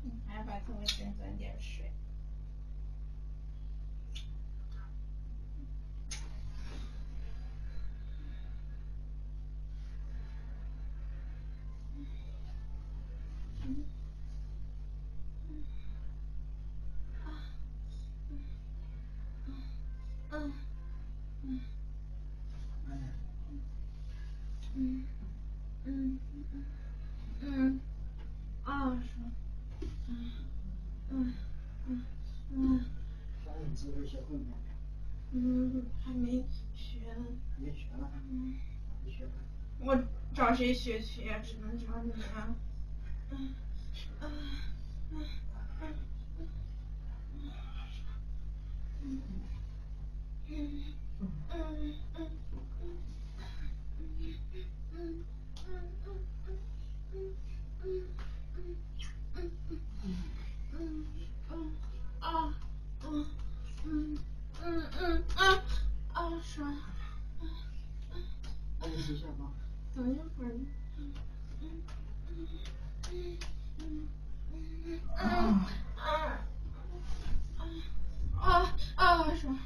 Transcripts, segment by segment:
还要把头发先沾点水。还没学呢。 没学呢？没学呢。 我找谁学去呀？只能找你啊。爽。 那你洗下吧。 等一会儿。爽。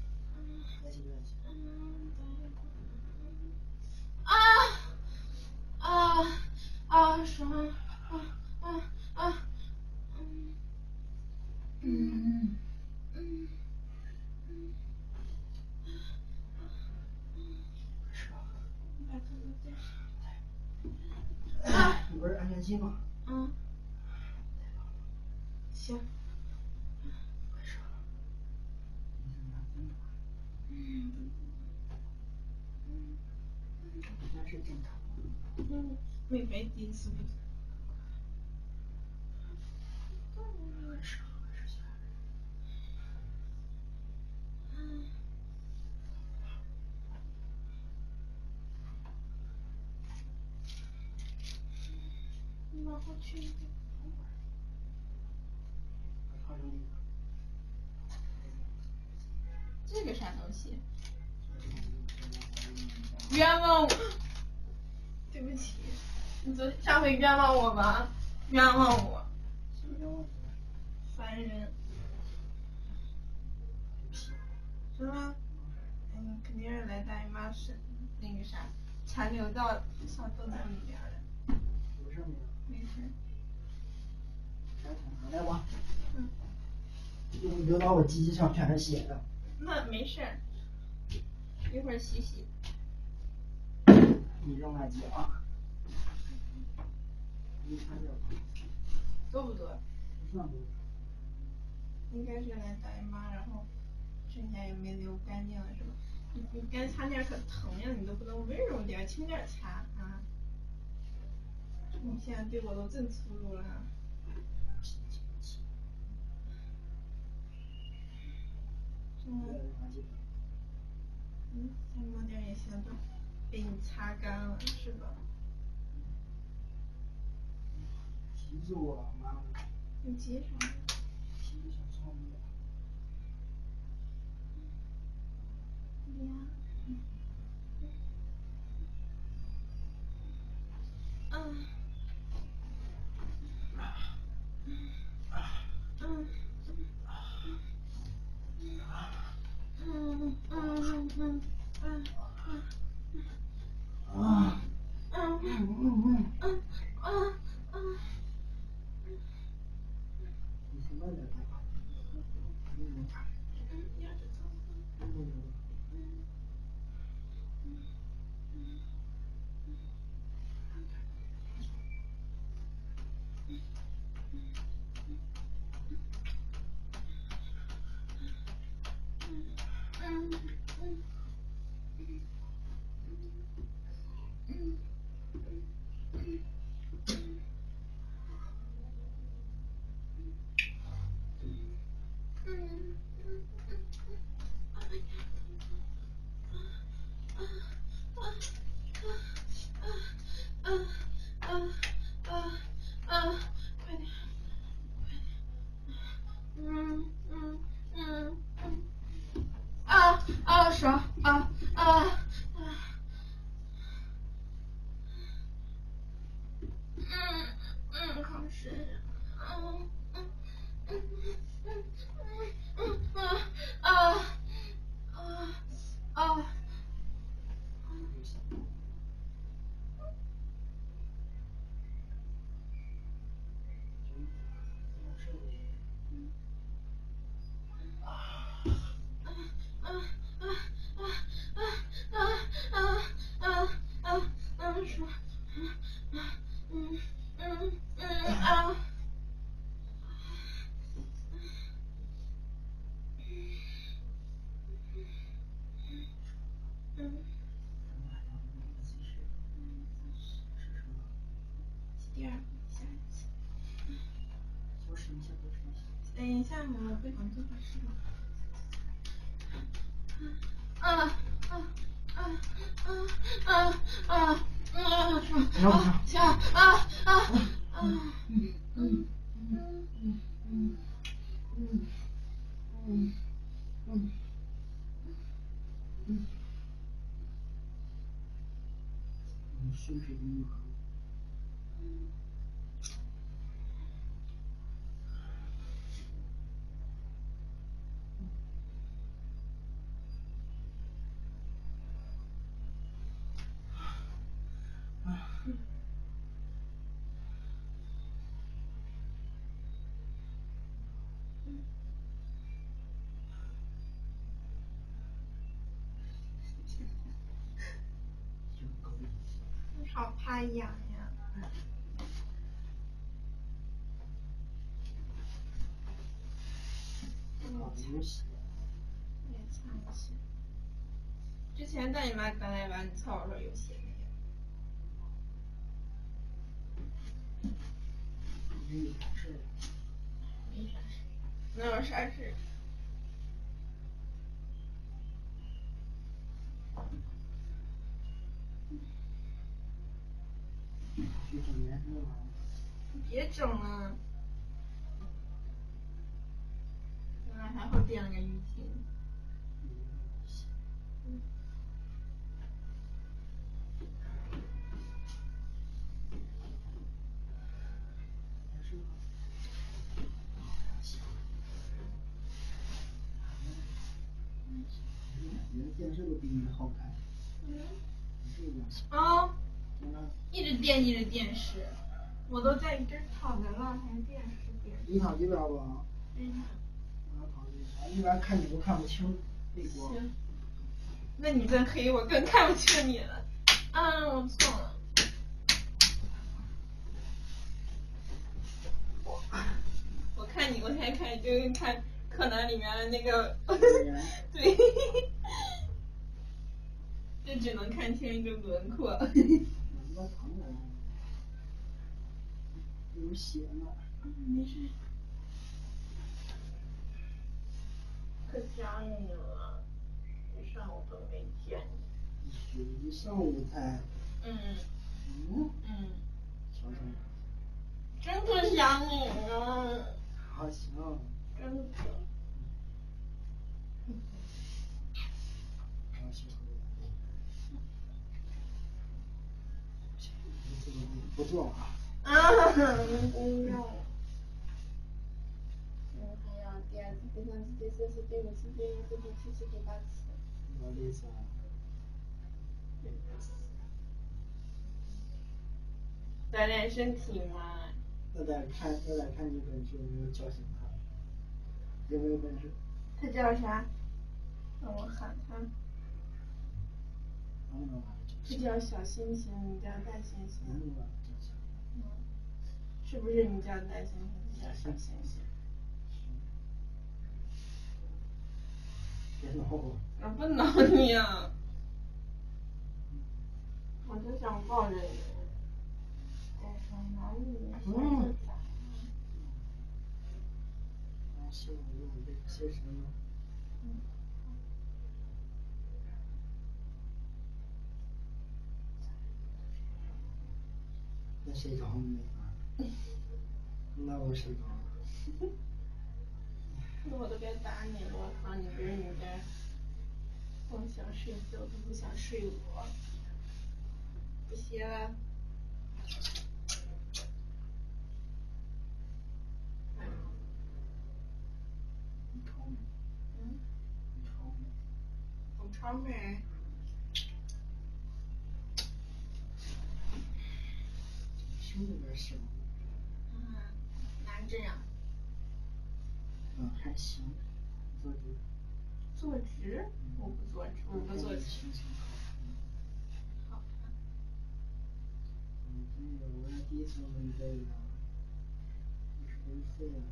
爽。 你不是安全期吗？ 行。 快说。那是正常。 妹妹第一次不。你往后去一点。这个啥东西？冤枉我！对不起，你上回冤枉我吧，冤枉我。烦人。是吗？肯定是来大姨妈是那个啥，残留到小豆豆里边的。 有事没有？ 没事。 来吧。流到我机器上全是血的。 那没事，一会儿洗洗。 你扔垃圾啊。你看这个。 多不多？ 不算多。 应该是来大姨妈，然后剩下也没流干净是吧？你干擦面可疼呀，你都不能温柔点，轻点擦啊！你现在对我都真粗鲁了。再抹点也行，都被你擦干了是吧？ 急死我了，妈的！ 你急什么？ 急得想操你妈！你先慢点， 爽好深。 点下去。 多试一下，多试一下。 等一下，我不想做好事了。啊啊啊啊啊啊啊！行啊啊啊！ 胸水的女孩。 好怕痒呀！ 有血。 也擦一下。之前带你妈刚来完，你操我说有血没有？ 没啥事。 没啥事。能有啥事？ 去整颜色了。 别整了。原来还好垫了个浴巾。 你的电视都比你好看。 啊！一直电视，我都在你这儿躺着了，还电视。 你躺这边不？ 嗯。 我躺这边，一般看你都看不清背光。 行。那你真黑，我更看不清你了。啊，我错了。我看你，我现在看就跟看柯南里面的那个，对，就只能看清一个轮廓。 有血呢。 没事。可想你了，一上午都没见你。 一上午才。小声。 真可想你呢。 好行。 真的。 不做了啊。 不用。还要第二次、第三次、第四次、第五次、第六次、第七次、第八次。 我累死了。 锻炼身体嘛。 那得看你本事有没有叫醒他。有没有本事？ 他叫啥？让我喊他。他叫小星星，你叫大猩猩。是不是你叫大猩猩，他叫小星星？ 别挠我。 我不挠你啊。我就想抱着你。在说哪里？ 是我用这个谢神了。那谁找你没法？那我谁找？ 那我都该打你了，我靠！你不是你这光想睡觉都不想睡我，不歇了。 你超美。你超美。 我超美。 胸有点小。 哪这样？ 还行。坐直。 坐直？我不坐直，我不坐直。好看。 我第一次问这个，21岁了。